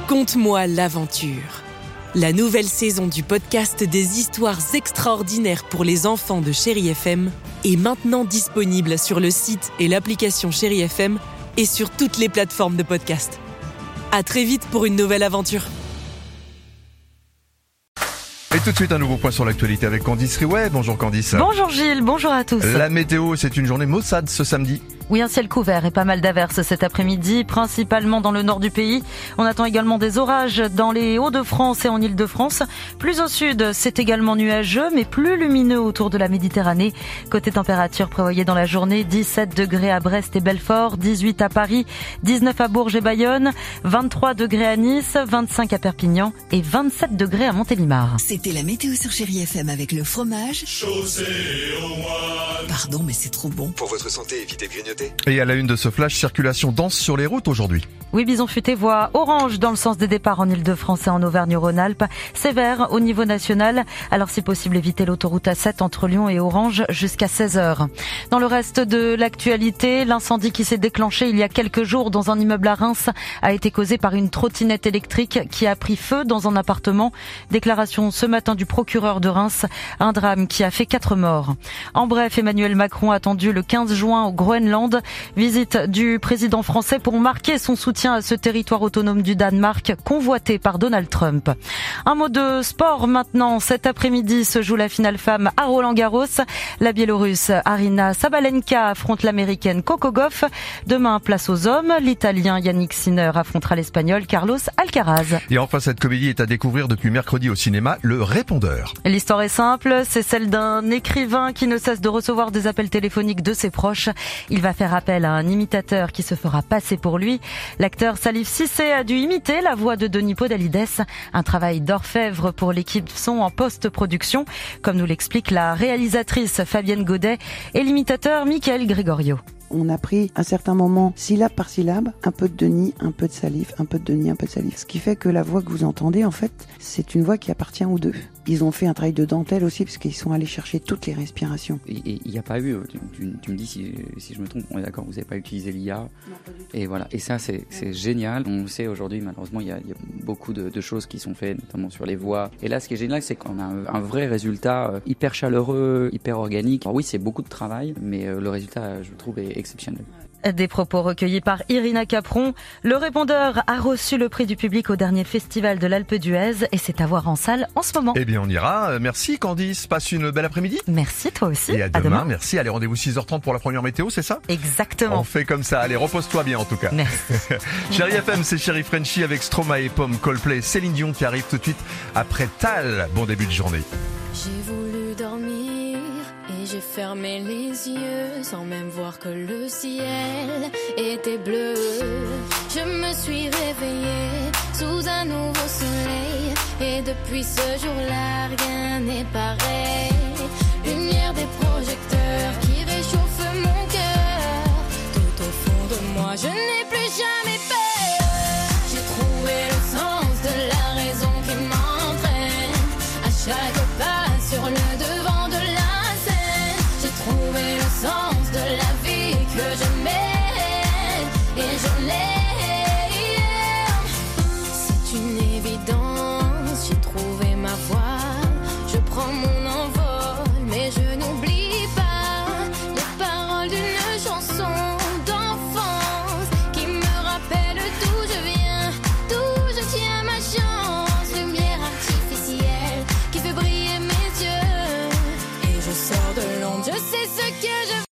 Conte-moi l'aventure. La nouvelle saison du podcast des histoires extraordinaires pour les enfants de Chéri FM est maintenant disponible sur le site et l'application Chéri FM et sur toutes les plateformes de podcast. À très vite pour une nouvelle aventure. Et tout de suite, un nouveau point sur l'actualité avec Candice Riouet. Bonjour Candice. Bonjour Gilles, bonjour à tous. La météo, c'est une journée maussade ce samedi. Oui, un ciel couvert et pas mal d'averses cet après-midi, principalement dans le nord du pays. On attend également des orages dans les Hauts-de-France et en Île-de-France. Plus au sud, c'est également nuageux, mais plus lumineux autour de la Méditerranée. Côté température, prévoyez dans la journée 17 degrés à Brest et Belfort, 18 à Paris, 19 à Bourges et Bayonne, 23 degrés à Nice, 25 à Perpignan et 27 degrés à Montélimar. C'était la météo sur Chéri FM avec le fromage. Chaussée au moine. Pardon, mais c'est trop bon. Pour votre santé, évitez de grignoter. Et à la une de ce flash, circulation dense sur les routes aujourd'hui. Oui, Bison Futé voit orange dans le sens des départs en Île-de-France et en Auvergne-Rhône-Alpes. C'est vert au niveau national. Alors si possible, évitez l'autoroute A7 entre Lyon et Orange jusqu'à 16h. Dans le reste de l'actualité, l'incendie qui s'est déclenché il y a quelques jours dans un immeuble à Reims a été causé par une trottinette électrique qui a pris feu dans un appartement. Déclaration ce matin du procureur de Reims. Un drame qui a fait 4 morts. En bref, Emmanuel Macron attendu le 15 juin au Groenland. Visite du président français pour marquer son soutien à ce territoire autonome du Danemark convoité par Donald Trump. Un mot de sport maintenant. Cet après-midi se joue la finale femme à Roland-Garros. La Biélorusse Aryna Sabalenka affronte l'Américaine Coco Gauff. Demain, place aux hommes. L'Italien Yannick Sinner affrontera l'Espagnol Carlos Alcaraz. Et enfin, cette comédie est à découvrir depuis mercredi au cinéma, Le Répondeur. L'histoire est simple, c'est celle d'un écrivain qui ne cesse de recevoir des appels téléphoniques de ses proches. Il va faire appel à un imitateur qui se fera passer pour lui. L'acteur Salif Cissé a dû imiter la voix de Denis Podalides. Un travail d'orfèvre pour l'équipe son en post-production, comme nous l'explique la réalisatrice Fabienne Godet et l'imitateur Mickaël Gregorio. On a pris à certains moments, syllabe par syllabe, un peu de Denis, un peu de Salif, un peu de Denis, un peu de Salif. Ce qui fait que la voix que vous entendez, en fait, c'est une voix qui appartient aux deux. Ils ont fait un travail de dentelle aussi, parce qu'ils sont allés chercher toutes les respirations. Et il n'y a pas eu, tu me dis si je me trompe, on est d'accord, vous n'avez pas utilisé l'IA. Non, pas du tout. Et voilà, et ça c'est génial. On sait aujourd'hui, malheureusement, il y a beaucoup de choses qui sont faites, notamment sur les voix. Et là, ce qui est génial, c'est qu'on a un vrai résultat hyper chaleureux, hyper organique. Alors oui, c'est beaucoup de travail, mais le résultat, je trouve, est exceptionnel. Des propos recueillis par Irina Capron. Le Répondeur a reçu le prix du public au dernier festival de l'Alpe d'Huez et c'est à voir en salle en ce moment. Eh bien, on ira. Merci Candice. Passe une belle après-midi. Merci, toi aussi. Et à demain. Merci. Allez, rendez-vous 6h30 pour la première météo, c'est ça ? Exactement. On fait comme ça. Allez, repose-toi bien en tout cas. Merci. Chéri FM, c'est Chéri Frenchie avec Stromae et Pomme, Coldplay, Céline Dion qui arrive tout de suite après Tal. Bon début de journée. J'ai voulu dormir et j'ai fermé les yeux sans même voir que le ciel était bleu. Je me suis réveillée sous un nouveau soleil et depuis ce jour-là rien n'est pareil. Lumière des projecteurs qui réchauffe mon cœur. Tout au fond de moi je n'ai plus jamais peur. J'ai trouvé le sens de la raison qui m'entraîne à chaque pas sur le devant de la scène. J'ai trouvé le sens de la vie que je mène et je l'aime. C'est une évidence, j'ai trouvé ma voie. Je prends mon envol, mais je n'oublie pas les paroles d'une chanson d'enfance qui me rappelle d'où je viens, d'où je tiens ma chance. Lumière artificielle qui fait briller mes yeux et je sors de l'ombre, je sais ce que je